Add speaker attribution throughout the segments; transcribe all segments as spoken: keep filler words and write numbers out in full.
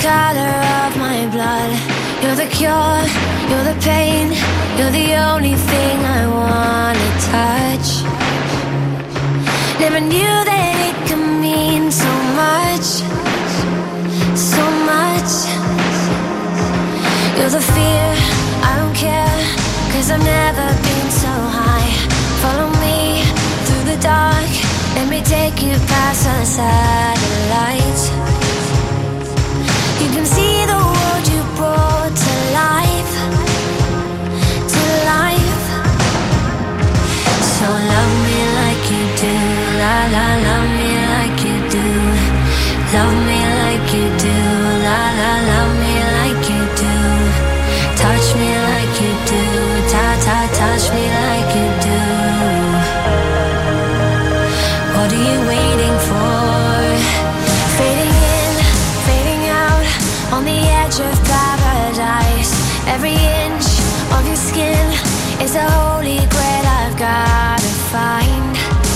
Speaker 1: color of my blood. You're the cure, you're the pain, you're the only thing I wanna touch. Never knew that it could mean so much, so much. You're the fear, I don't care, cause I've never been so high. Follow me through the dark, let me take you past the satellites. You can see the world you brought to life, to life. So love me like you do, la la, love me like you do. Love me like you do, la la, love me like you do. Touch me like you do, ta ta, touch me like you do. What are you waiting for? Fading in, fading out, on the edge of paradise. Every inch of your skin is a holy grail I've gotta find.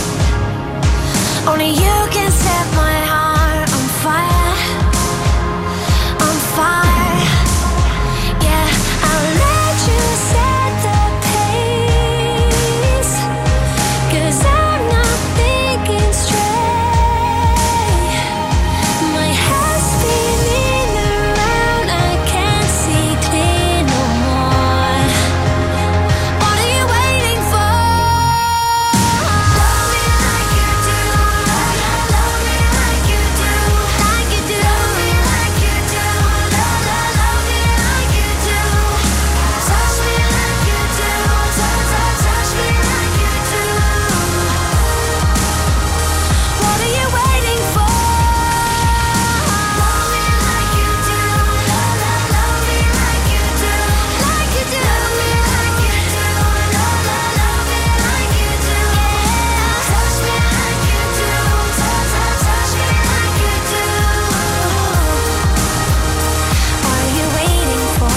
Speaker 1: Only you can set my heart on fire, on fire. Yeah, I'll let you set the pace, cause I'm not thinking straight. My head's spinning around, I can't see clear no more. What are you waiting for? Love me like you do, love me like you do, like you do. Love me like you do, love, love, love me like you do. Touch me like you do, touch, touch, touch me like you do. What are you waiting for? Love me like you do, love, love, love me like you do, like you do. Love me like you do, love, love, love me like you do. Touch me like you do, touch, touch, touch me like you do. What are you waiting for?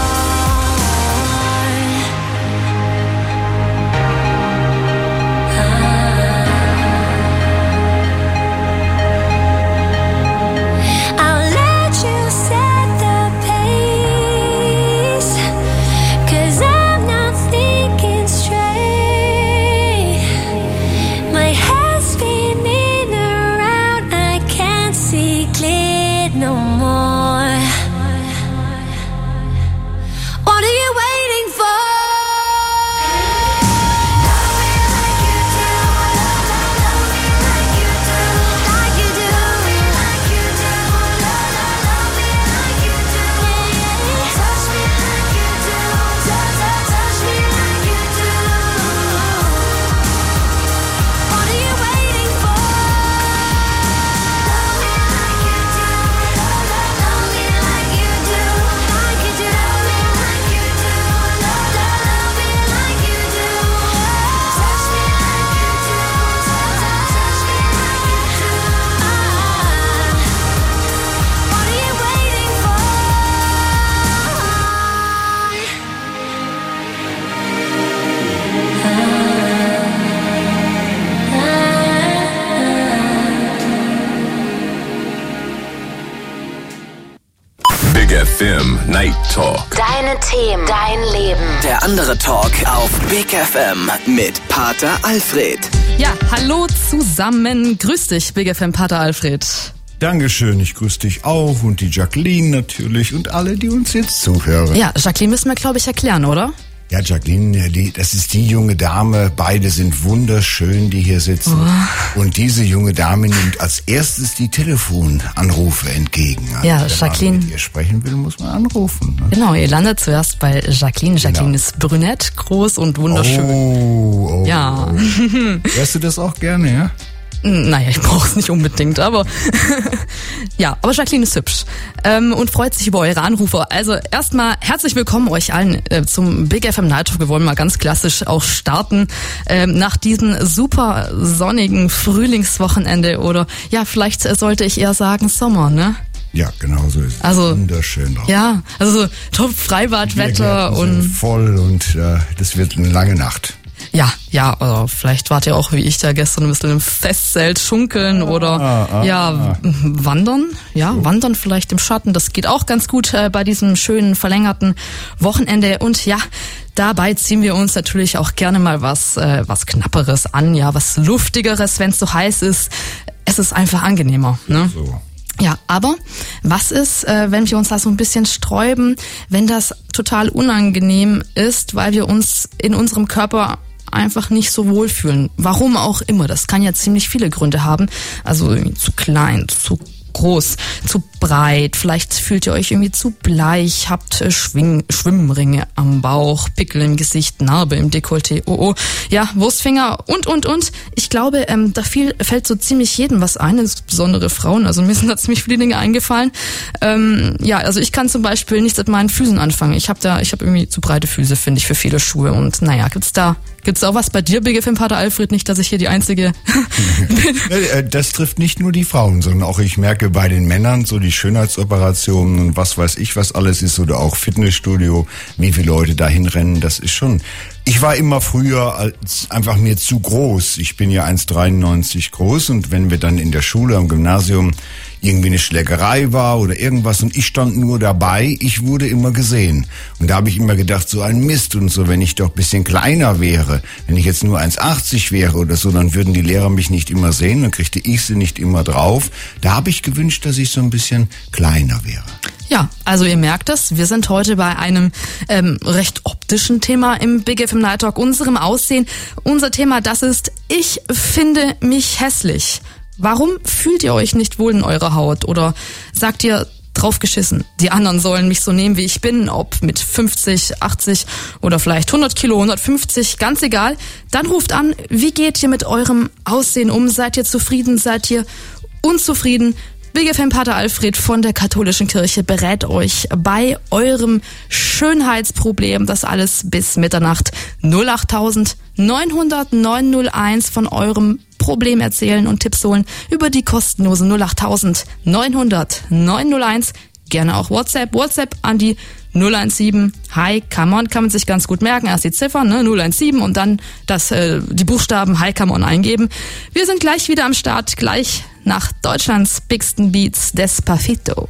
Speaker 1: I'll let you set the pace, cause I'm not thinking straight. My head's spinning around, I can't see clear no more. What are you waiting for? Love me like you do, love, love, love me like you do, like you do. Love me like you do, love, love, love me like you do. Touch me like you do, touch, touch, touch me like you do. What are you waiting for? Love me like you do, love, love, love me like you do, like you do. Love me like you do, love, love, love me like you do. Touch me like you do, touch, touch, touch me like you do. What are you waiting for?
Speaker 2: Big F M Night Talk.
Speaker 3: Deine Themen, dein Leben.
Speaker 4: Der andere Talk auf Big F M mit Pater Alfred.
Speaker 5: Ja, hallo zusammen. Grüß dich, Big F M Pater Alfred.
Speaker 6: Dankeschön, ich grüße dich auch und die Jacqueline natürlich und alle, die uns jetzt zuhören.
Speaker 5: Ja, Jacqueline müssen wir, glaube ich, erklären, oder?
Speaker 6: Ja, Jacqueline, die, das ist die junge Dame, beide sind wunderschön, die hier sitzen. Oh. Und diese junge Dame nimmt als erstes die Telefonanrufe entgegen. Also,
Speaker 5: ja,
Speaker 6: wenn
Speaker 5: Jacqueline.
Speaker 6: man mit ihr sprechen will, muss man anrufen. Ne?
Speaker 5: Genau, ihr landet zuerst bei Jacqueline. Jacqueline
Speaker 6: Genau.
Speaker 5: ist brünett, groß und wunderschön.
Speaker 6: Oh, oh,
Speaker 5: Ja.
Speaker 6: Oh. Hörst du das auch gerne, ja?
Speaker 5: Naja, ich brauche es nicht unbedingt, aber ja, aber Jacqueline ist hübsch ähm, und freut sich über eure Anrufe. Also erstmal herzlich willkommen euch allen äh, zum Big F M Night Talk. Wir wollen mal ganz klassisch auch starten ähm, nach diesem super sonnigen Frühlingswochenende oder ja, vielleicht sollte ich eher sagen Sommer, ne?
Speaker 6: Ja, genau so ist es.
Speaker 5: Also,
Speaker 6: wunderschön drauf.
Speaker 5: Ja, also so top Freibadwetter und
Speaker 6: voll und äh, das wird eine lange Nacht.
Speaker 5: Ja, ja, also vielleicht wart ihr auch wie ich da gestern ein bisschen im Festzelt schunkeln oder
Speaker 6: ah, ah,
Speaker 5: ja,
Speaker 6: ah.
Speaker 5: wandern. Ja, so. Wandern vielleicht im Schatten. Das geht auch ganz gut äh, bei diesem schönen verlängerten Wochenende. Und ja, dabei ziehen wir uns natürlich auch gerne mal was äh, was Knapperes an, ja, was Luftigeres, wenn es so heiß ist. Es ist einfach angenehmer, ne?
Speaker 6: So.
Speaker 5: Ja, aber was ist, äh, wenn wir uns da so ein bisschen sträuben, wenn das total unangenehm ist, weil wir uns in unserem Körper einfach nicht so wohlfühlen? Warum auch immer. Das kann ja ziemlich viele Gründe haben. Also irgendwie zu klein, zu groß, zu breit, vielleicht fühlt ihr euch irgendwie zu bleich, habt äh, Schwing- Schwimmringe am Bauch, Pickel im Gesicht, Narbe im Dekolleté, oh oh, ja, Wurstfinger und, und, und. Ich glaube, ähm, da viel, fällt so ziemlich jedem was ein, insbesondere Frauen, also mir sind da ziemlich viele Dinge eingefallen. Ähm, ja, also ich kann zum Beispiel nichts mit meinen Füßen anfangen. Ich habe da, ich habe irgendwie zu breite Füße, finde ich, für viele Schuhe und naja, gibt's da Gibt's auch was bei dir, Big F M Pater Alfred? Nicht, dass ich hier die Einzige bin.
Speaker 6: Das trifft nicht nur die Frauen, sondern auch ich merke bei den Männern so die Schönheitsoperationen und was weiß ich, was alles ist oder auch Fitnessstudio, wie viele Leute dahin rennen, das ist schon... Ich war immer früher als einfach mir zu groß. Ich bin ja eins Komma dreiundneunzig groß und wenn wir dann in der Schule, am Gymnasium irgendwie eine Schlägerei war oder irgendwas und ich stand nur dabei, ich wurde immer gesehen. Und da habe ich immer gedacht, so ein Mist und so, wenn ich doch ein bisschen kleiner wäre, wenn ich jetzt nur eins Komma achtzig wäre oder so, dann würden die Lehrer mich nicht immer sehen, dann kriegte ich sie nicht immer drauf. Da habe ich gewünscht, dass ich so ein bisschen kleiner wäre.
Speaker 5: Ja, also ihr merkt es, wir sind heute bei einem ähm, recht optischen Thema im Big F M Night Talk, unserem Aussehen. Unser Thema, das ist, ich finde mich hässlich. Warum fühlt ihr euch nicht wohl in eurer Haut? Oder sagt ihr, draufgeschissen, die anderen sollen mich so nehmen, wie ich bin, ob mit fünfzig, achtzig oder vielleicht hundert Kilo, hundertfünfzig, ganz egal. Dann ruft an, wie geht ihr mit eurem Aussehen um? Seid ihr zufrieden? Seid ihr unzufrieden? Big F M Pater Alfred von der Katholischen Kirche berät euch bei eurem Schönheitsproblem. Das alles bis Mitternacht. null acht neunhundert neunhunderteins von eurem Problem erzählen und Tipps holen über die kostenlose null acht neunhundert neunhunderteins. Gerne auch WhatsApp. WhatsApp an die null eins sieben. Hi, come on, kann man sich ganz gut merken. Erst die Ziffern, ne, null eins sieben und dann das, äh, die Buchstaben Hi, come on eingeben. Wir sind gleich wieder am Start, gleich nach Deutschlands bigsten Beats, Despacito.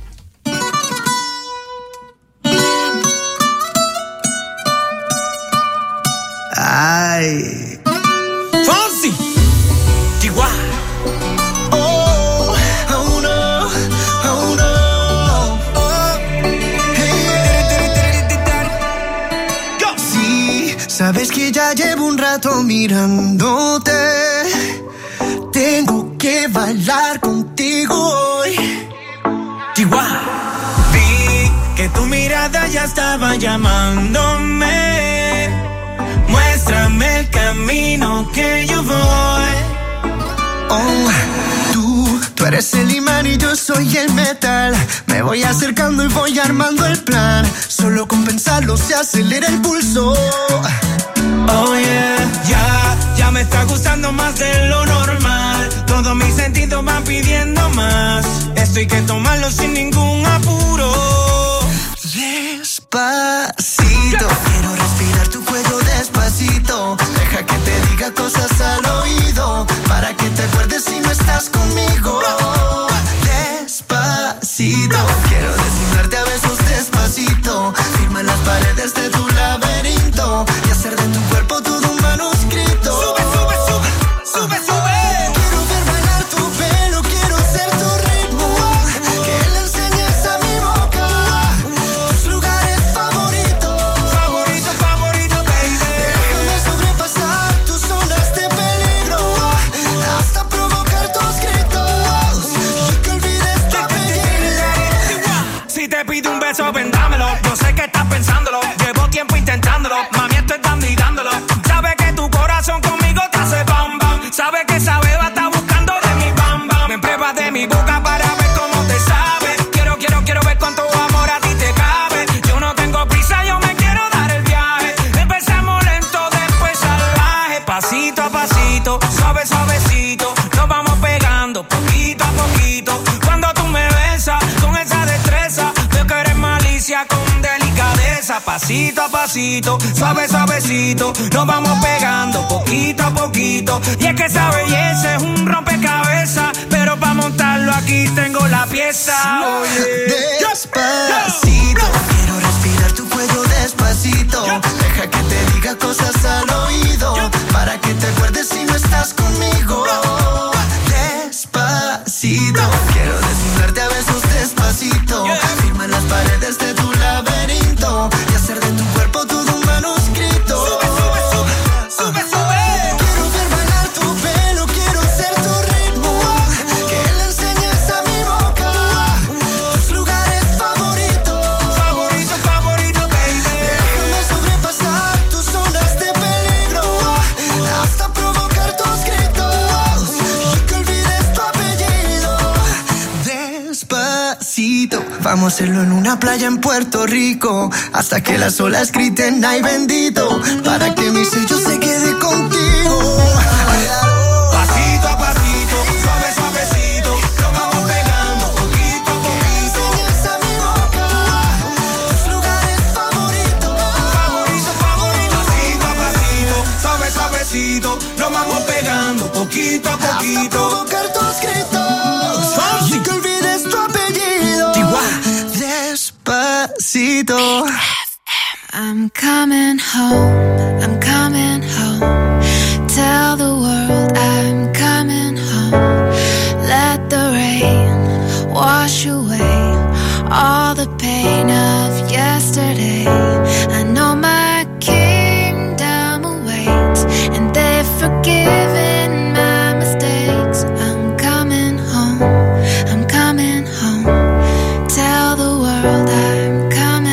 Speaker 7: Ay. Fonsi. Chihuahua. Oh, oh no, oh no. Oh. Hey. Go. Sí, sabes que ya llevo un rato mirándote. Tengo que bailar contigo hoy. Chihuahua. Vi que tu mirada ya estaba llamándome. Muéstrame el camino que yo voy. Oh, tú, tú eres el imán y yo soy el metal. Me voy acercando y voy armando el plan. Solo con pensarlo se acelera el pulso. Oh yeah, ya, ya me está gustando más de lo normal. Todos mis sentidos van pidiendo más. Esto hay que tomarlo sin ningún apuro. Despacito, quiero respirar tu cuello despacito. Deja que te diga cosas al oído, para que te acuerdes si no estás conmigo. Despacito, quiero desnudarte a besos despacito. Firma las paredes de tu laberinto y hacer de tu cuerpo todo un manuscrito. Sube, sube, sube, sube, sube. Quiero ver bailar tu pelo, quiero ser tu ritmo. Que le enseñes a mi boca tus lugares favoritos. Favorito, favorito, baby. Déjame sobrepasar tus zonas de peligro hasta provocar tus gritos y que olvides tu apellido. Si te pido un beso, vendámelo. Yo sé que estás pensándolo. Llevo tiempo intentándolo. Mami, estoy dando y dándolo. Sabe que tu corazón conmigo te hace bam bam. Sabe que esa beba está buscando de mi bam bam. Me pruebas de mi boca para ver cómo te sabe. Quiero, quiero, quiero ver cuánto amor a ti te cabe. Yo no tengo prisa, yo me quiero dar el viaje. Empezamos lento, después salvaje. Pasito a pasito, suave, suavecito. Nos vamos pegando poquito a poquito. Cuando tú me besas con esa destreza, veo que eres malicia con delicia.
Speaker 8: empieza pasito a pasito, suave, suavecito. Nos vamos pegando poquito a poquito. Y es que esa belleza es un rompecabezas, pero para montarlo aquí tengo la pieza. Oye,
Speaker 7: despacito, quiero respirar tu cuello despacito. Deja que te diga cosas al oído, para que te acuerdes si no estás conmigo. Despacito, quiero desnudarte a besos despacito. Firma en las paredes de tu laberinto y hacer de tu cuerpo todo un manuscrito. Sube, sube, sube, sube, sube. Quiero ver bailar tu pelo, quiero ser tu ritmo, que le enseñes a mi boca tus lugares favoritos.
Speaker 8: Favorito, favorito, baby.
Speaker 7: Déjame sobrepasar tus zonas de peligro, hasta provocar tus gritos y que olvides tu apellido. Despacito, vamos a hacerlo en una playa en Puerto Rico, hasta que las olas griten ay bendito, para que mi sello se quede contigo.
Speaker 8: Pasito a pasito, suave, suavecito, nos vamos pegando poquito a poquito.
Speaker 7: Enseñas a mi boca tus lugares favoritos.
Speaker 8: Favorito, favorito, pasito a pasito, suave, suavecito, nos vamos pegando poquito a
Speaker 7: Hasta
Speaker 8: poquito.
Speaker 7: provocar tus gritos y que olvides tu apellido. Despacito.
Speaker 1: I'm coming home, I'm coming home. Tell the world I'm coming home. Let the rain wash away all the pain of yesterday. I know my kingdom awaits, and they've forgiven my mistakes. I'm coming home, I'm coming home. Tell the world I'm coming.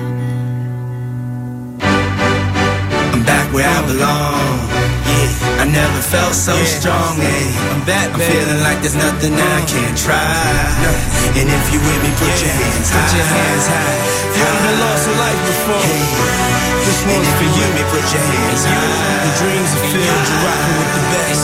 Speaker 8: I'm back where I belong. Yeah, I never felt so strong. Yeah, I'm back, I'm feeling like there's nothing I can't try. And if you with me, put your hands high. Put your hands high. You haven't lost a life before. This one's for you. Me, put your hands high. The dreams are filled. You're rocking with the best.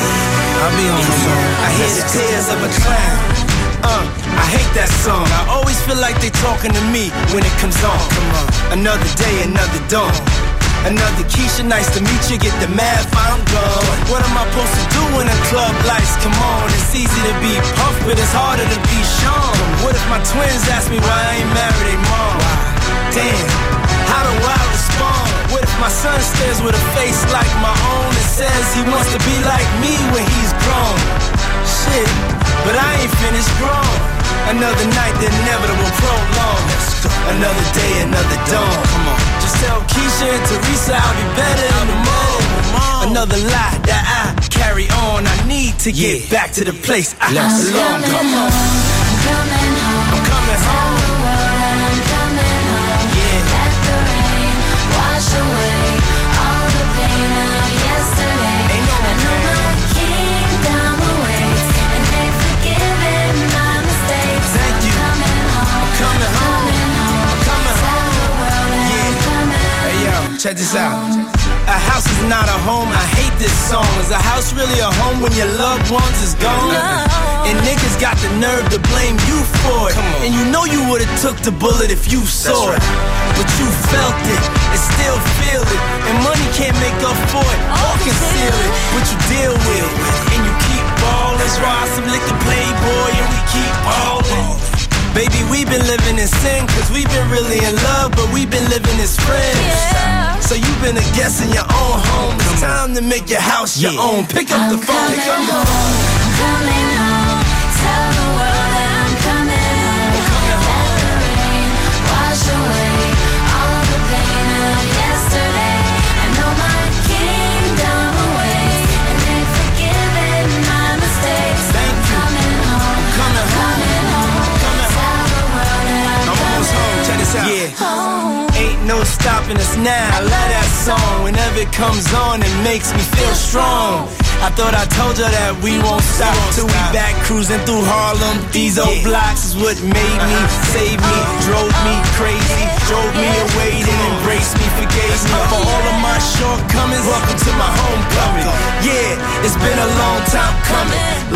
Speaker 8: I'll be on the song. I hear the tears of a clown. Uh, I hate that song. I always feel like they talking to me when it comes on. Come on, another day, another dawn. Another Keisha, nice to meet you. Get the math, I'm gone. What am I supposed to do when the club lights come on? It's easy to be Puff, but it's harder to be Sean. What if my twins ask me why I ain't married they mom? Damn, how do I respond? What if my son stares with a face like my own and says he wants to be like me when he's grown? Shit, but I ain't finished grown. Another night, the inevitable prolong. Another day, another dawn. Come on, just tell Keisha and Teresa I'll be better in the morning. Another lie that I carry on. I need to get yeah. back to the place I belong. Come on,
Speaker 1: I'm coming home.
Speaker 8: I'm coming home.
Speaker 1: Tell the world I'm coming home.
Speaker 8: Yeah.
Speaker 1: Let the rain wash away all the pain of yesterday.
Speaker 8: Ain't no
Speaker 1: I know my kingdom awaits, and they've forgiven my mistakes.
Speaker 8: Thank you.
Speaker 1: I'm coming home.
Speaker 8: I'm coming home.
Speaker 1: Coming home.
Speaker 8: I'm coming
Speaker 1: Tell
Speaker 8: home.
Speaker 1: the world I'm
Speaker 8: Yeah.
Speaker 1: coming
Speaker 8: Hey yo, check this out. A house is not a home, I hate this song. Is a house really a home when your loved ones is gone? And niggas got the nerve to blame you for it. And you know you would've took the bullet if you saw it. But you felt it and still feel it. And money can't make up for it or conceal it. But you deal with it and you keep ballin'. Ride some liquor playboy and we keep ballin'. Baby, we've been living in sin, cause we've been really in love, but we've been living as friends.
Speaker 1: Yeah.
Speaker 8: So you've been a guest in your own home. It's time to make your house your yeah. own. Pick up
Speaker 1: I'm
Speaker 8: the phone, pick up the phone.
Speaker 1: I'm coming home. Tell the world that I'm coming home. Let the rain wash away all the pain of yesterday. I know my kingdom awaits, and they've forgiven my mistakes.
Speaker 8: Thank you.
Speaker 1: Coming home.
Speaker 8: Coming home.
Speaker 1: Coming home.
Speaker 8: Coming
Speaker 1: Tell the world that I'm,
Speaker 8: I'm almost home, check this out. Yeah.
Speaker 1: home.
Speaker 8: Ain't no stopping us now. I love that song. Whenever it comes on, it makes me feel strong. I thought I told you that we won't stop till we back cruising through Harlem. These old blocks is what made me, saved me, drove me crazy, drove me away, then embraced me, forgave me for all of my shortcomings. Welcome to my homecoming. Yeah, it's been a long time coming. A lot of fights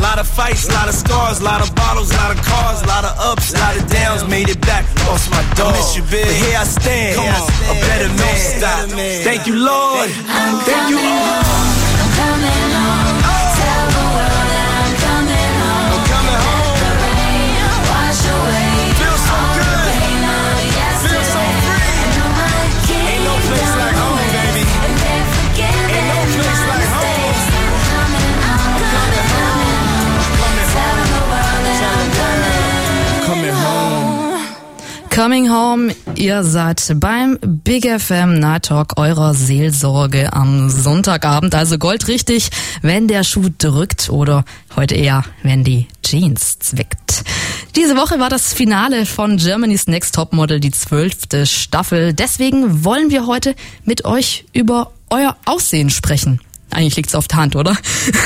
Speaker 8: fights, lot of scars, lot of bottles, lot of cars, lot of ups, lot of downs. Made it back, lost my dog. Miss you, big. But here I stand, a better man. Stop. Thank you, Lord. Thank you, Lord.
Speaker 1: I'm coming home. Tell the world that I'm coming home.
Speaker 8: I'm coming home.
Speaker 1: The rain wash away.
Speaker 8: Feel so
Speaker 1: all
Speaker 8: good.
Speaker 1: the pain of yesterday.
Speaker 8: Feel so free.
Speaker 1: I know my
Speaker 8: Ain't no place like home, baby.
Speaker 1: And they're forgiving
Speaker 8: Ain't no place
Speaker 1: my
Speaker 8: like home.
Speaker 1: mistakes. I'm coming home. I'm coming home. Tell the world that I'm coming home.
Speaker 5: Coming Home, ihr seid beim Big F M Night Talk eurer Seelsorge am Sonntagabend. Also goldrichtig, wenn der Schuh drückt oder heute eher, wenn die Jeans zwickt. Diese Woche war das Finale von Germany's Next Topmodel, die zwölfte Staffel. Deswegen wollen wir heute mit euch über euer Aussehen sprechen. Eigentlich liegt's auf der Hand, oder?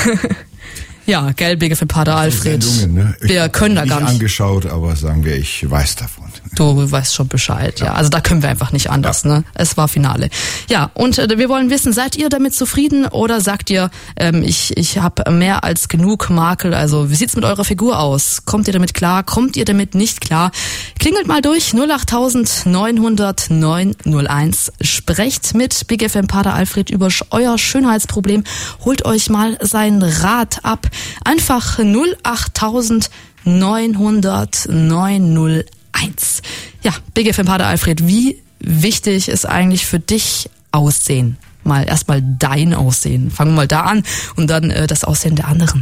Speaker 5: Ja, gell, Big F M Pater Alfred.
Speaker 6: Sendungen, ne?
Speaker 5: Wir können da gar nicht.
Speaker 6: Angeschaut, aber sagen wir, ich weiß davon.
Speaker 5: Du weißt schon Bescheid, ja. ja. Also da können wir einfach nicht anders, ja. ne? Es war Finale. Ja, und äh, wir wollen wissen, seid ihr damit zufrieden oder sagt ihr, ähm, ich ich habe mehr als genug Makel? Also wie sieht's mit eurer Figur aus? Kommt ihr damit klar? Kommt ihr damit nicht klar? Klingelt mal durch null acht neun null null neun null eins. Sprecht mit Big F M Pater Alfred über euer Schönheitsproblem. Holt euch mal seinen Rat ab. Einfach null acht neun null null neun null eins. Ja, Big F M Pater Alfred, wie wichtig ist eigentlich für dich Aussehen? Mal erstmal dein Aussehen. Fangen wir mal da an und dann äh, das Aussehen der anderen.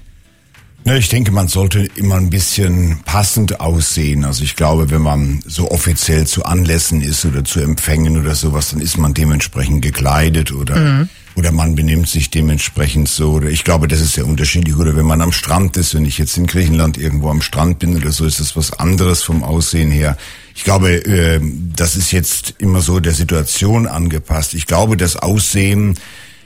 Speaker 6: Ja, ich denke, man sollte immer ein bisschen passend aussehen. Also ich glaube, wenn man so offiziell zu Anlässen ist oder zu Empfängen oder sowas, dann ist man dementsprechend gekleidet oder mhm. oder man benimmt sich dementsprechend so. Oder ich glaube, das ist sehr unterschiedlich. Oder wenn man am Strand ist, wenn ich jetzt in Griechenland irgendwo am Strand bin oder so, ist das was anderes vom Aussehen her. Ich glaube, äh, das ist jetzt immer so der Situation angepasst. Ich glaube, das Aussehen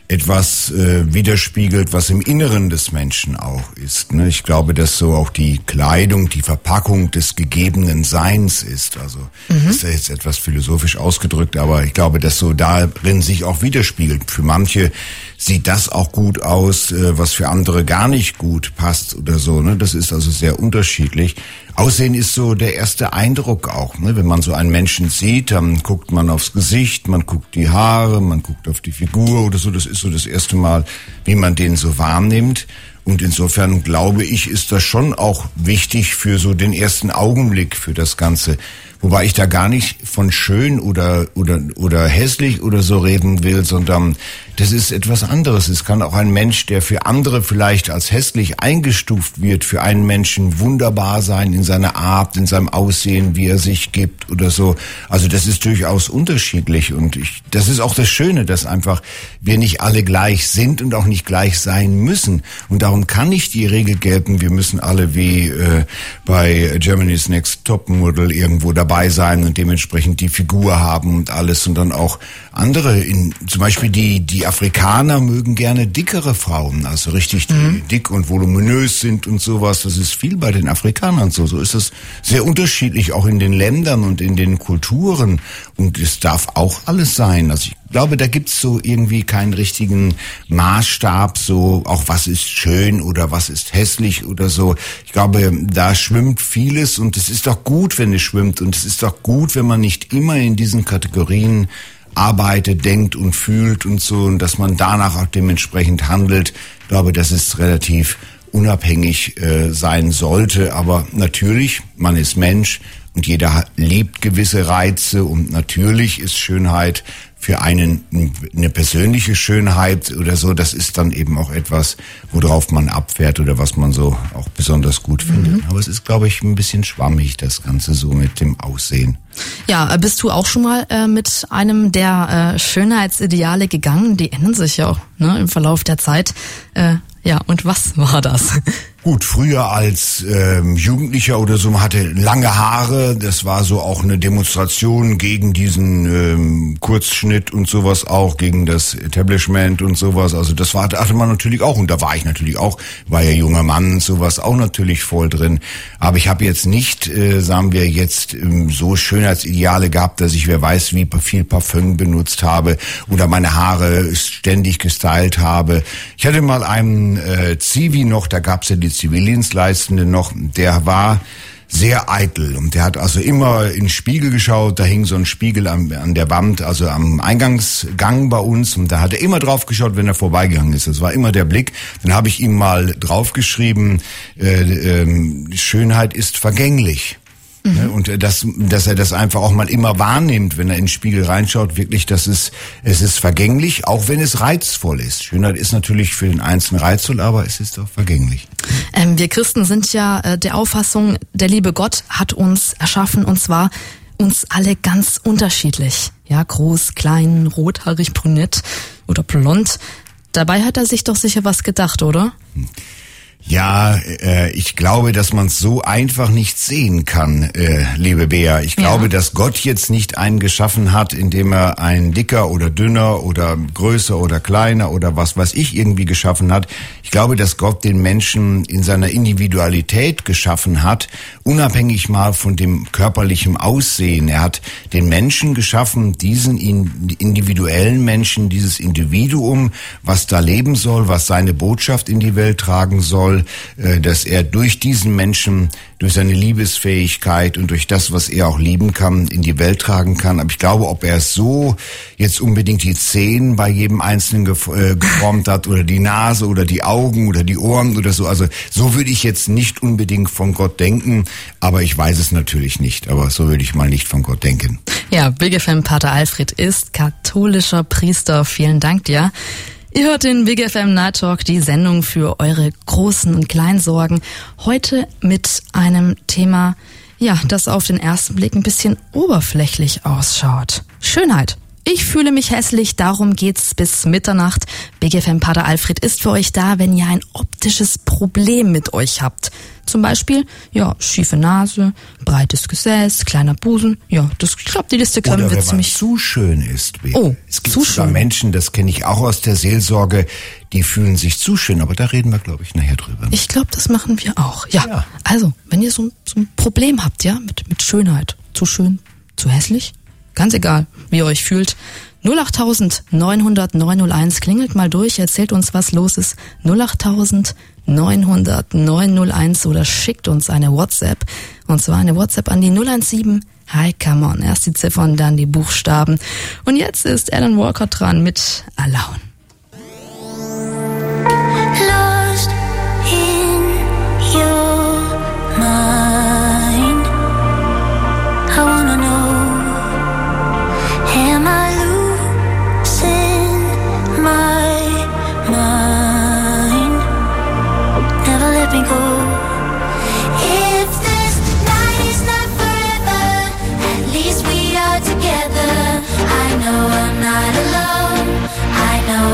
Speaker 6: etwas äh, widerspiegelt, was im Inneren des Menschen auch ist. Ne? Ich glaube, dass so auch die Kleidung, die Verpackung des gegebenen Seins ist. Also mhm. ist ja jetzt etwas philosophisch ausgedrückt, aber ich glaube, dass so darin sich auch widerspiegelt. Für manche sieht das auch gut aus, äh, was für andere gar nicht gut passt oder so. Ne? Das ist also sehr unterschiedlich. Aussehen ist so der erste Eindruck auch. Ne? Wenn man so einen Menschen sieht, dann guckt man aufs Gesicht, man guckt die Haare, man guckt auf die Figur oder so. Das ist so das erste Mal, wie man den so wahrnimmt. Und insofern glaube ich, ist das schon auch wichtig für so den ersten Augenblick für das Ganze. Wobei ich da gar nicht von schön oder oder oder hässlich oder so reden will, sondern das ist etwas anderes. Es kann auch ein Mensch, der für andere vielleicht als hässlich eingestuft wird, für einen Menschen wunderbar sein in seiner Art, in seinem Aussehen, wie er sich gibt oder so. Also das ist durchaus unterschiedlich und ich, das ist auch das Schöne, dass einfach wir nicht alle gleich sind und auch nicht gleich sein müssen. Und darum kann nicht die Regel gelten, wir müssen alle wie äh, bei Germany's Next Topmodel irgendwo dabei sein und dementsprechend die Figur haben und alles, und dann auch andere, in, zum Beispiel die die Afrikaner mögen gerne dickere Frauen, also richtig, die mhm. dick und voluminös sind und sowas. Das ist viel bei den Afrikanern so. So ist es sehr unterschiedlich, auch in den Ländern und in den Kulturen. Und es darf auch alles sein. Also ich glaube, da gibt's so irgendwie keinen richtigen Maßstab, so auch was ist schön oder was ist hässlich oder so. Ich glaube, da schwimmt vieles und es ist doch gut, wenn es schwimmt, und es ist doch gut, wenn man nicht immer in diesen Kategorien arbeitet, denkt und fühlt und so, und dass man danach auch dementsprechend handelt. Ich glaube, dass es relativ unabhängig äh, sein sollte, aber natürlich, man ist Mensch und jeder liebt gewisse Reize, und natürlich ist Schönheit für einen eine persönliche Schönheit oder so, das ist dann eben auch etwas, worauf man abfährt oder was man so auch besonders gut findet. Mhm. Aber es ist, glaube ich, ein bisschen schwammig, das Ganze so mit dem Aussehen.
Speaker 5: Ja, bist du auch schon mal äh, mit einem der äh, Schönheitsideale gegangen? Die ändern sich ja auch, ne, im Verlauf der Zeit. Äh, ja, und was war das?
Speaker 6: Gut, früher als ähm, Jugendlicher oder so, man hatte lange Haare, das war so auch eine Demonstration gegen diesen ähm, Kurzschnitt und sowas auch, gegen das Establishment und sowas, also das war, hatte man natürlich auch, und da war ich natürlich auch, war ja junger Mann und sowas auch natürlich voll drin, aber ich habe jetzt nicht, äh, sagen wir jetzt, ähm, so Schönheitsideale gehabt, dass ich wer weiß wie viel Parfüm benutzt habe oder meine Haare ständig gestylt habe. Ich hatte mal einen äh, Zivi noch, da gab's ja die Zivildienstleistende noch, der war sehr eitel und der hat also immer in den Spiegel geschaut, da hing so ein Spiegel an, an der Wand, also am Eingangsgang bei uns und da hat er immer drauf geschaut, wenn er vorbeigegangen ist. Das war immer der Blick. Dann habe ich ihm mal draufgeschrieben, äh, äh, Schönheit ist vergänglich. Mhm. Und das, dass er das einfach auch mal immer wahrnimmt, wenn er in den Spiegel reinschaut, wirklich, dass es, es ist vergänglich, auch wenn es reizvoll ist. Schönheit ist natürlich für den Einzelnen reizvoll, aber es ist auch vergänglich.
Speaker 5: Ähm, wir Christen sind ja äh, der Auffassung, der liebe Gott hat uns erschaffen und zwar uns alle ganz unterschiedlich. Ja, groß, klein, rothaarig, brünett oder blond. Dabei hat er sich doch sicher was gedacht, oder?
Speaker 6: Hm. Ja, äh, ich glaube, dass man es so einfach nicht sehen kann, äh, liebe Bea. Ich glaube, ja. dass Gott jetzt nicht einen geschaffen hat, indem er einen dicker oder dünner oder größer oder kleiner oder was weiß ich irgendwie geschaffen hat. Ich glaube, dass Gott den Menschen in seiner Individualität geschaffen hat, unabhängig mal von dem körperlichen Aussehen. Er hat den Menschen geschaffen, diesen individuellen Menschen, dieses Individuum, was da leben soll, was seine Botschaft in die Welt tragen soll, dass er durch diesen Menschen, durch seine Liebesfähigkeit und durch das, was er auch lieben kann, in die Welt tragen kann. Aber ich glaube, ob er so jetzt unbedingt die Zehen bei jedem Einzelnen geformt hat oder die Nase oder die Augen oder die Ohren oder so. Also so würde ich jetzt nicht unbedingt von Gott denken, aber ich weiß es natürlich nicht. Aber so würde ich mal nicht von Gott denken.
Speaker 5: Ja, Big F M Pater Alfred ist katholischer Priester. Vielen Dank dir. Ihr hört den Big F M Night Talk, die Sendung für eure großen und kleinen Sorgen. Heute mit einem Thema, ja, das auf den ersten Blick ein bisschen oberflächlich ausschaut. Schönheit. Ich fühle mich hässlich, darum geht's bis Mitternacht. Big F M Pater Alfred ist für euch da, wenn ihr ein optisches Problem mit euch habt. Zum Beispiel, ja, schiefe Nase, breites Gesäß, kleiner Busen. Ja, das, ich glaube, die Liste können
Speaker 6: Oder
Speaker 5: wir
Speaker 6: wenn
Speaker 5: ziemlich...
Speaker 6: man zu schön ist. Bea.
Speaker 5: Oh,
Speaker 6: es gibt
Speaker 5: zu
Speaker 6: sogar
Speaker 5: schön.
Speaker 6: Menschen, das kenne ich auch aus der Seelsorge, die fühlen sich zu schön. Aber da reden wir, glaube ich, nachher drüber.
Speaker 5: Ich glaube, das machen wir auch. Ja,
Speaker 6: Ja.
Speaker 5: Also, wenn ihr so, so ein Problem habt, ja, mit, mit Schönheit, zu schön, zu hässlich, ganz egal, wie ihr euch fühlt, null acht neun null null neun null eins, klingelt mal durch, erzählt uns, was los ist. null acht neun null null neun null eins oder schickt uns eine WhatsApp. Und zwar eine WhatsApp an die null eins sieben. Hi, come on. Erst die Ziffern, dann die Buchstaben. Und jetzt ist Alan Walker dran mit Alone.
Speaker 1: Lost in your mind. I wanna know, am I losing my mind? Never let me go. If this night is not forever, at least we are together. I know I'm not alone. I know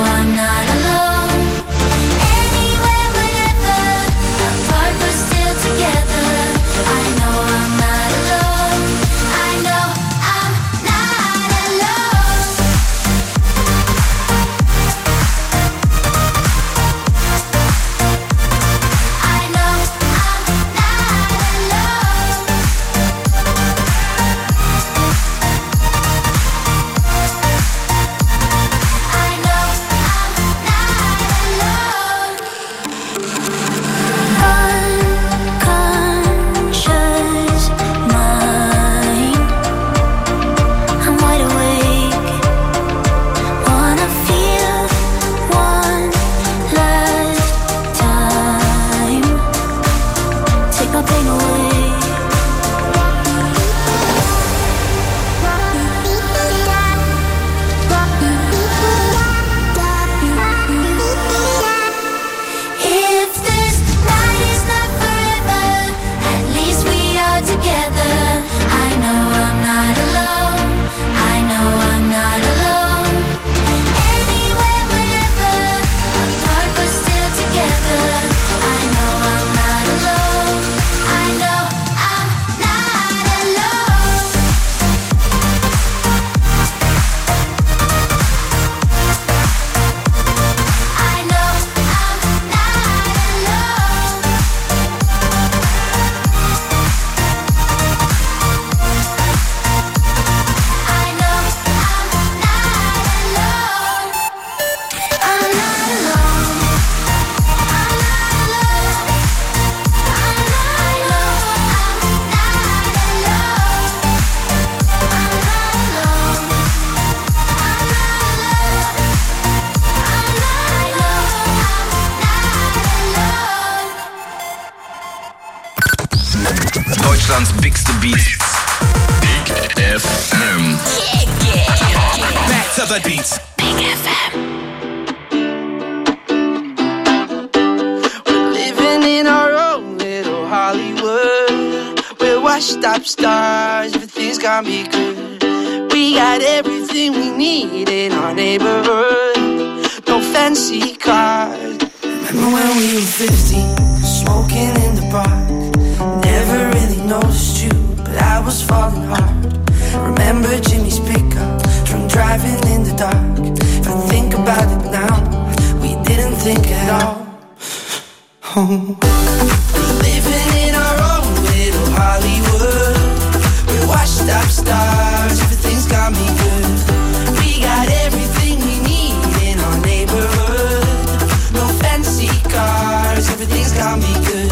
Speaker 9: Inside Beats.
Speaker 3: Big F M.
Speaker 10: We're living in our own little Hollywood. We're washed up stars, everything's gonna be good. We got everything we need in our neighborhood. No fancy cars. Remember when we were fifteen, smoking in the park. Never really noticed you, but I was falling hard. Remember Jimmy's pickup, drunk driving in the dark. If I think about it now, we didn't think at all. Oh. We're living in our own little Hollywood. We're washed up stars, everything's got me good. We got everything we need in our neighborhood. No fancy cars, everything's got me good.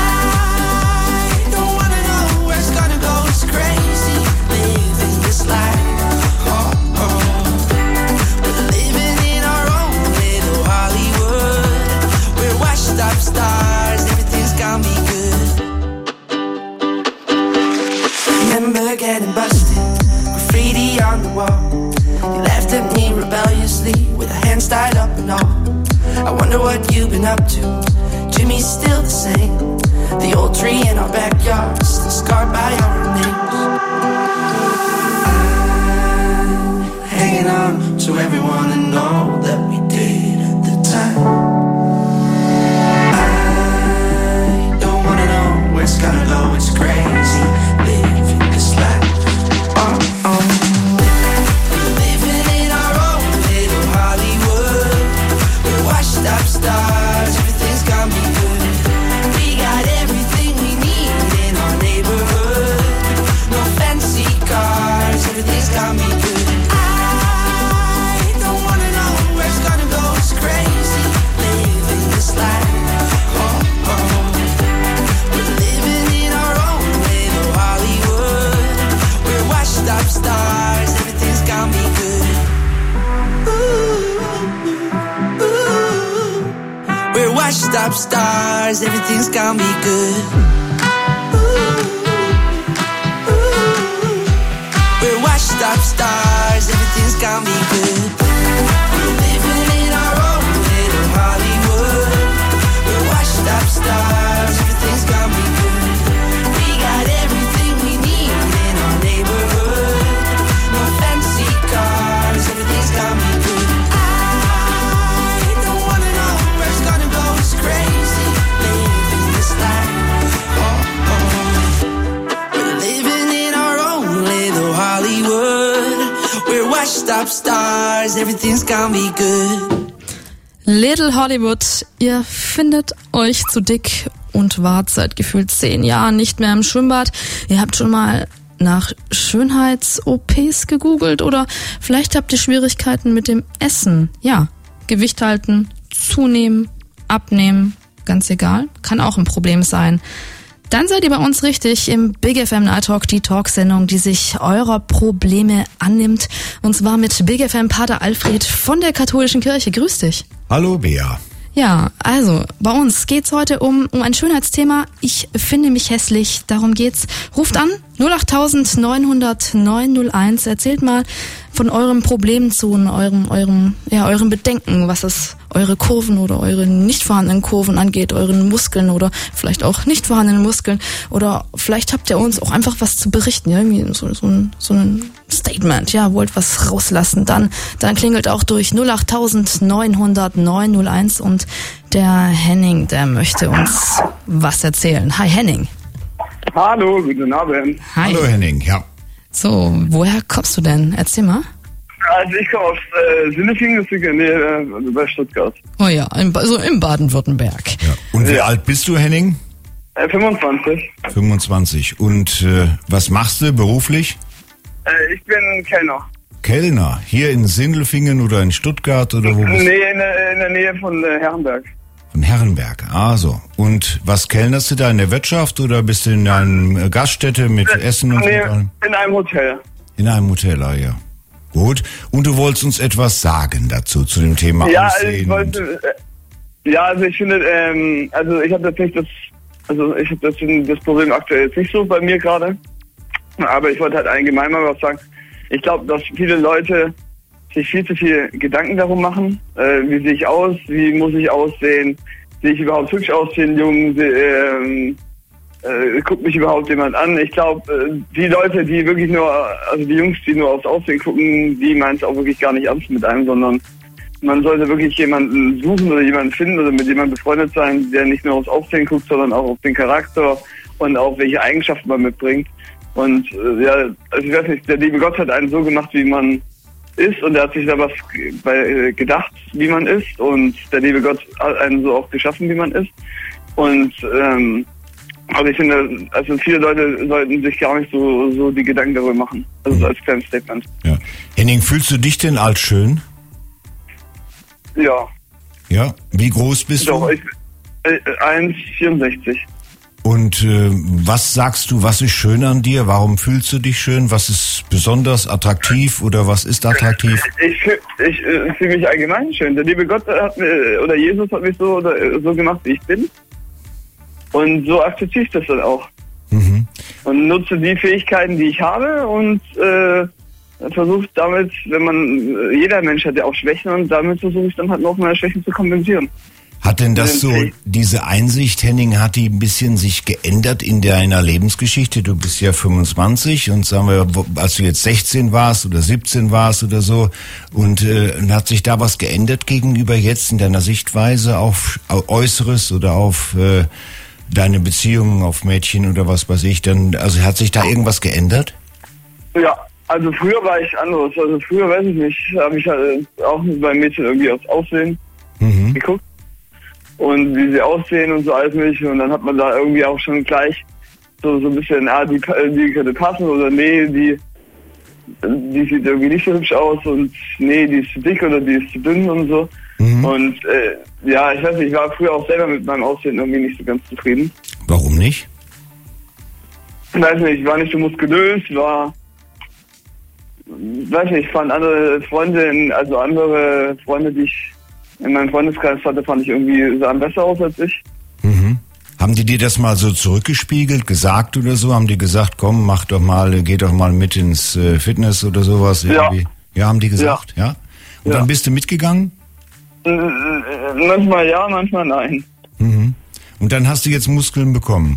Speaker 10: I don't wanna know where it's gonna go, it's crazy living this life. Oh, oh. We're living in our own little Hollywood. We're washed up stars, everything's got me good. Remember getting busted, graffiti on the wall. You laughed at me rebelliously with our hands tied up and all. I wonder what you've been up to. Jimmy's still the same. The old tree in our backyard, still scarred by our names. I'm hanging on to everyone and all that we did at the time. I don't wanna know where it's gonna go, it's crazy living this life. Oh, oh. We're living in our own little Hollywood. We're washed up stars, everything's got me good. We got everything we need in our neighborhood. No fancy cars, everything's got me good. I don't wanna know where it's gonna go, it's crazy living this life. Oh, oh. We're living in our own little Hollywood. We're washed up stars, everything's got me good. Ooh, ooh. We're washed up stars, everything's gonna be good. Ooh, ooh. We're washed up stars, everything's gonna be good. We're living in our own little Hollywood. We're washed up stars, everything's gonna be good. We got everything we need in our neighborhood. No fancy cars, everything's gonna be good. I don't wanna know where it's gonna go, it's crazy living this life. Oh, oh. We're living in our own little Hollywood. We're washed up stars, everything's gonna be good.
Speaker 5: Little Hollywood, ihr findet euch zu dick und wart seit gefühlt zehn Jahren nicht mehr im Schwimmbad. Ihr habt schon mal nach Schönheits-O Ps gegoogelt oder vielleicht habt ihr Schwierigkeiten mit dem Essen. Ja, Gewicht halten, zunehmen, abnehmen, ganz egal, kann auch ein Problem sein. Dann seid ihr bei uns richtig im Big F M Night Talk, die Talksendung, die sich eurer Probleme annimmt. Und zwar mit Big F M Pater Alfred von der Katholischen Kirche. Grüß dich.
Speaker 6: Hallo Bea.
Speaker 5: Ja, also bei uns geht's heute um um ein Schönheitsthema. Ich finde mich hässlich, darum geht's. Ruft an null acht neunhundert neun null eins. Erzählt mal von eurem Problem zu eurem eurem ja eurem Bedenken, was es eure Kurven oder eure nicht vorhandenen Kurven angeht, euren Muskeln oder vielleicht auch nicht vorhandenen Muskeln, oder vielleicht habt ihr uns auch einfach was zu berichten, ja, irgendwie so so ein so ein Statement, ja, wollt was rauslassen, dann dann klingelt auch durch null acht neunhundert neun null eins und der Henning, der möchte uns was erzählen. Hi Henning.
Speaker 11: Hallo, guten Abend.
Speaker 5: Hi.
Speaker 6: Hallo Henning, ja.
Speaker 5: So, woher kommst du denn? Erzähl mal.
Speaker 11: Also ich komme aus äh, Sindelfingen, das liegt in der Nähe äh, bei Stuttgart.
Speaker 5: Oh ja, im, also im Baden-Württemberg.
Speaker 6: Ja. Und wie ja. alt bist du, Henning?
Speaker 11: Äh, fünfundzwanzig.
Speaker 6: fünfundzwanzig. Und äh, was machst du beruflich?
Speaker 11: Äh, ich bin Kellner.
Speaker 6: Kellner? Hier in Sindelfingen oder in Stuttgart oder wo bist du?
Speaker 11: Nee, in der, in der Nähe von äh, Herrenberg.
Speaker 6: Von Herrenberg, ah so. Und was kellnerst du da, in der Wirtschaft oder bist du in einer Gaststätte mit äh, Essen und
Speaker 11: nee,
Speaker 6: so?
Speaker 11: In einem Hotel.
Speaker 6: In einem Hotel, ah ja. Gut. Und du wolltest uns etwas sagen dazu, zu dem Thema
Speaker 11: ja,
Speaker 6: Aussehen.
Speaker 11: Also ich wollte, äh, ja, also ich finde, ähm, also ich habe jetzt nicht das, also ich habe das, das Problem aktuell jetzt nicht so bei mir gerade. Aber ich wollte halt allgemein mal was sagen. Ich glaube, dass viele Leute sich viel zu viel Gedanken darum machen, äh, wie sehe ich aus, wie muss ich aussehen, sehe ich überhaupt hübsch aus für einen Jungen, se- ähm, äh, guckt mich überhaupt jemand an. Ich glaube, äh, die Leute, die wirklich nur, also die Jungs, die nur aufs Aussehen gucken, die meinen es auch wirklich gar nicht ernst mit einem, sondern man sollte wirklich jemanden suchen oder jemanden finden oder mit jemandem befreundet sein, der nicht nur aufs Aussehen guckt, sondern auch auf den Charakter und auch welche Eigenschaften man mitbringt. Und äh, ja, also ich weiß nicht, der liebe Gott hat einen so gemacht, wie man ist, und er hat sich da was ge- bei, äh, gedacht, wie man ist, und der liebe Gott hat einen so auch geschaffen, wie man ist. Und ähm, also ich finde, also viele Leute sollten sich gar nicht so, so die Gedanken darüber machen. Also mhm. als kleines Statement.
Speaker 6: Ja. Henning, fühlst du dich denn als schön?
Speaker 11: Ja.
Speaker 6: Ja? Wie groß bist
Speaker 11: Doch,
Speaker 6: du?
Speaker 11: ich, äh, eins Komma vierundsechzig.
Speaker 6: Und äh, was sagst du, was ist schön an dir? Warum fühlst du dich schön? Was ist besonders attraktiv oder was ist attraktiv?
Speaker 11: Ich, fühl- ich äh, fühle mich allgemein schön. Der liebe Gott hat mir, oder Jesus hat mich so oder äh, so gemacht, wie ich bin. Und so akzeptiere ich das dann auch.
Speaker 6: Mhm.
Speaker 11: Und nutze die Fähigkeiten, die ich habe, und äh, versuche damit, wenn man, äh, jeder Mensch hat ja auch Schwächen, und damit versuche ich dann halt noch meine Schwächen zu kompensieren.
Speaker 6: Hat denn das so, diese Einsicht, Henning, hat die ein bisschen sich geändert in deiner Lebensgeschichte? Du bist ja fünfundzwanzig und sagen wir, wo- als du jetzt sechzehn warst oder siebzehn warst oder so, und äh, hat sich da was geändert gegenüber jetzt in deiner Sichtweise auf Äußeres oder auf äh, deine Beziehungen, auf Mädchen oder was weiß ich? Dann, also hat sich da irgendwas geändert?
Speaker 11: Ja, also früher war ich anderes. Also früher, weiß ich nicht, habe ich halt auch bei Mädchen irgendwie aufs Aussehen
Speaker 6: Mhm.
Speaker 11: geguckt. Und wie sie aussehen und so alles mögliche. Und dann hat man da irgendwie auch schon gleich so, so ein bisschen, ah, die, die könnte passen, oder nee, die, die sieht irgendwie nicht so hübsch aus, und nee, die ist zu dick oder die ist zu dünn und so.
Speaker 6: Mhm.
Speaker 11: Und äh, ja, ich weiß nicht, ich war früher auch selber mit meinem Aussehen irgendwie nicht so ganz zufrieden.
Speaker 6: Warum nicht?
Speaker 11: Ich weiß nicht, ich war nicht so muskulös, war, weiß nicht, ich fand andere Freunde, also andere Freunde, die ich in meinem Freundeskreis hatte, fand ich irgendwie, sahen besser aus als ich.
Speaker 6: Mhm. Haben die dir das mal so zurückgespiegelt, gesagt oder so? Haben die gesagt, komm, mach doch mal, geh doch mal mit ins äh, Fitness oder sowas? Irgendwie? Ja. Ja, haben die gesagt, ja? Und
Speaker 11: Ja.
Speaker 6: dann bist du mitgegangen?
Speaker 11: Äh, äh, manchmal ja, manchmal nein.
Speaker 6: Mhm. Und dann hast du jetzt Muskeln bekommen?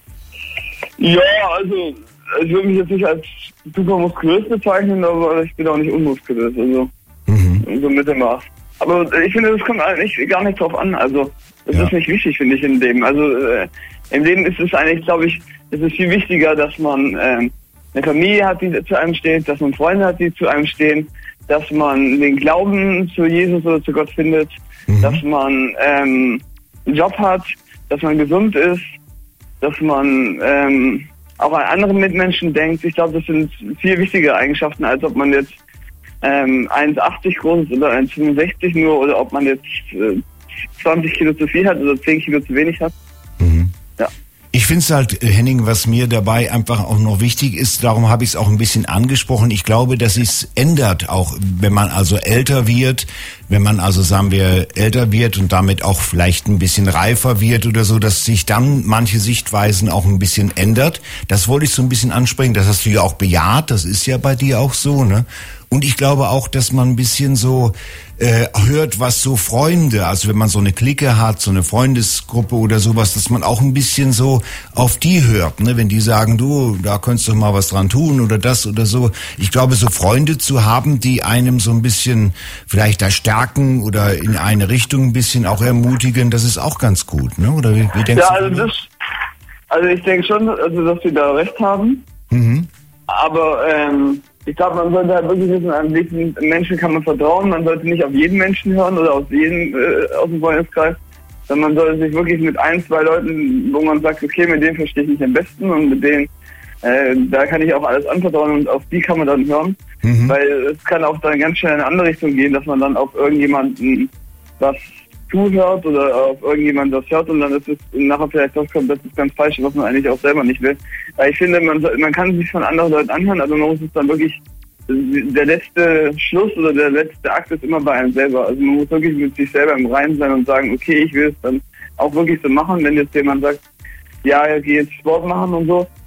Speaker 11: Ja, also ich würde mich jetzt nicht als super muskulös bezeichnen, aber ich bin auch nicht unmuskulös, also
Speaker 6: Mhm.
Speaker 11: so Mittelmaß. Aber ich finde, das kommt eigentlich gar nicht drauf an, also das
Speaker 6: Ja.
Speaker 11: ist nicht wichtig, finde ich, im Leben. Also äh, im Leben ist es eigentlich, glaube ich, es ist viel wichtiger, dass man ähm, eine Familie hat, die zu einem steht, dass man Freunde hat, die zu einem stehen, dass man den Glauben zu Jesus oder zu Gott findet,
Speaker 6: Mhm.
Speaker 11: dass man ähm, einen Job hat, dass man gesund ist, dass man ähm, auch an andere Mitmenschen denkt. Ich glaube, das sind viel wichtigere Eigenschaften, als ob man jetzt ähm, eins Komma achtzig groß ist oder eins Komma fünfundsechzig nur, oder ob man jetzt äh, zwanzig Kilo zu viel hat oder zehn Kilo zu wenig hat.
Speaker 6: Mhm.
Speaker 11: Ja.
Speaker 6: Ich finde es halt, äh, Henning, was mir dabei einfach auch noch wichtig ist, darum habe ich es auch ein bisschen angesprochen, ich glaube, dass es ändert, auch wenn man also älter wird, wenn man also, sagen wir, älter wird und damit auch vielleicht ein bisschen reifer wird oder so, dass sich dann manche Sichtweisen auch ein bisschen ändert. Das wollte ich so ein bisschen ansprechen, das hast du ja auch bejaht, das ist ja bei dir auch so, ne? Und ich glaube auch, dass man ein bisschen so äh, hört, was so Freunde, also wenn man so eine Clique hat, so eine Freundesgruppe oder sowas, dass man auch ein bisschen so auf die hört, ne? Wenn die sagen, du, da könntest du mal was dran tun oder das oder so. Ich glaube, so Freunde zu haben, die einem so ein bisschen vielleicht da stärken oder in eine Richtung ein bisschen auch ermutigen, das ist auch ganz gut, ne? Oder wie, wie denkst
Speaker 11: Ja,
Speaker 6: du?
Speaker 11: also das, also ich denke schon, also dass sie da recht haben.
Speaker 6: Mhm.
Speaker 11: Aber ähm, ich glaube, man sollte halt wirklich wissen, an welchen Menschen kann man vertrauen. Man sollte nicht auf jeden Menschen hören oder auf jeden äh, aus dem Freundeskreis, sondern man sollte sich wirklich mit ein, zwei Leuten, wo man sagt, okay, mit denen verstehe ich mich am besten, und mit denen, äh, da kann ich auch alles anvertrauen, und auf die kann man dann hören.
Speaker 6: Mhm.
Speaker 11: Weil es kann auch dann ganz schnell in eine andere Richtung gehen, dass man dann auf irgendjemanden was zuhört oder auf irgendjemanden was hört, und dann ist es nachher vielleicht rauskommt, das ist ganz falsch, was man eigentlich auch selber nicht will. Weil ich finde, man, soll- man kann sich von anderen Leuten anhören, aber man muss es dann wirklich, der letzte Schluss oder der letzte Akt ist immer bei einem selber. Also man muss wirklich mit sich selber im Reinen sein und sagen, okay, ich will es dann auch wirklich so machen. Wenn jetzt jemand sagt, ja, geh jetzt Sport machen und so,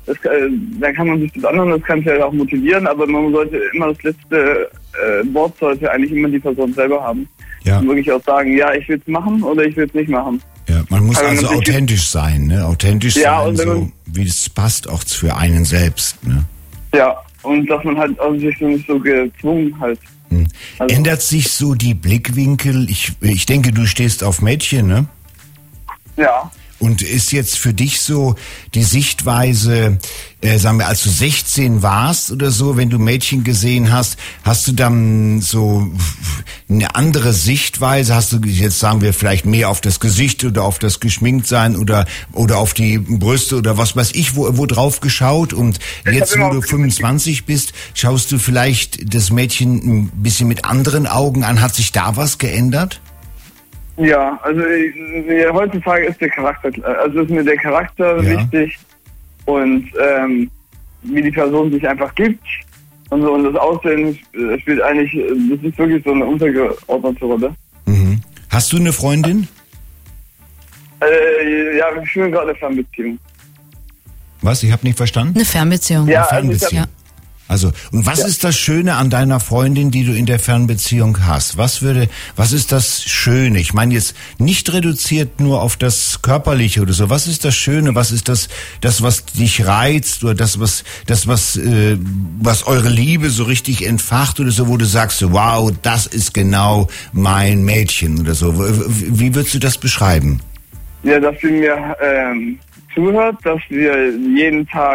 Speaker 11: das, äh, dann kann man sich das anhören, das kann sich halt auch motivieren, aber man sollte immer das letzte äh, Wort sollte eigentlich immer die Person selber haben.
Speaker 6: Ja.
Speaker 11: Und wirklich auch sagen, ja, ich will es machen oder ich will es nicht machen.
Speaker 6: Ja, man muss
Speaker 11: Aber
Speaker 6: also
Speaker 11: man sich-
Speaker 6: authentisch sein, ne? Authentisch
Speaker 11: Ja,
Speaker 6: sein,
Speaker 11: und wenn
Speaker 6: so
Speaker 11: man-
Speaker 6: wie es passt auch für einen selbst, ne?
Speaker 11: Ja, und dass man halt also sich so nicht so gezwungen halt.
Speaker 6: Hm.
Speaker 11: Also-
Speaker 6: Ändert sich so die Blickwinkel? Ich, ich denke, du stehst auf Mädchen, ne?
Speaker 11: Ja.
Speaker 6: Und ist jetzt für dich so die Sichtweise, äh, sagen wir, als du sechzehn warst oder so, wenn du Mädchen gesehen hast, hast du dann so eine andere Sichtweise? Hast du jetzt, sagen wir, vielleicht mehr auf das Gesicht oder auf das Geschminktsein oder oder auf die Brüste oder was weiß ich, wo, wo drauf geschaut? Und jetzt,
Speaker 11: immer
Speaker 6: wo du
Speaker 11: auf-
Speaker 6: fünfundzwanzig bist, schaust du vielleicht das Mädchen ein bisschen mit anderen Augen an? Hat sich da was geändert?
Speaker 11: Ja, also ich, ja, heutzutage ist der Charakter, also ist mir der Charakter
Speaker 6: Ja.
Speaker 11: wichtig und ähm, wie die Person sich einfach gibt und so, und das Aussehen äh, spielt eigentlich, äh, das ist wirklich so eine untergeordnete Rolle.
Speaker 6: Mhm. Hast du eine Freundin?
Speaker 11: Äh, ja, wir führen gerade eine Fernbeziehung.
Speaker 6: Was? Ich habe nicht verstanden.
Speaker 5: Eine Fernbeziehung.
Speaker 11: Ja,
Speaker 6: Eine
Speaker 11: also ich hab,
Speaker 6: Fernbeziehung. Also, und was
Speaker 11: Ja.
Speaker 6: ist das Schöne an deiner Freundin, die du in der Fernbeziehung hast? Was würde, was ist das Schöne? Ich meine jetzt nicht reduziert nur auf das Körperliche oder so. Was ist das Schöne? Was ist das, das was dich reizt oder das was, das was, äh, was eure Liebe so richtig entfacht oder so, wo du sagst, so, wow, das ist genau mein Mädchen oder so. W- Wie würdest du das beschreiben?
Speaker 11: ja, dass sie mir ähm, zuhört, dass wir jeden Tag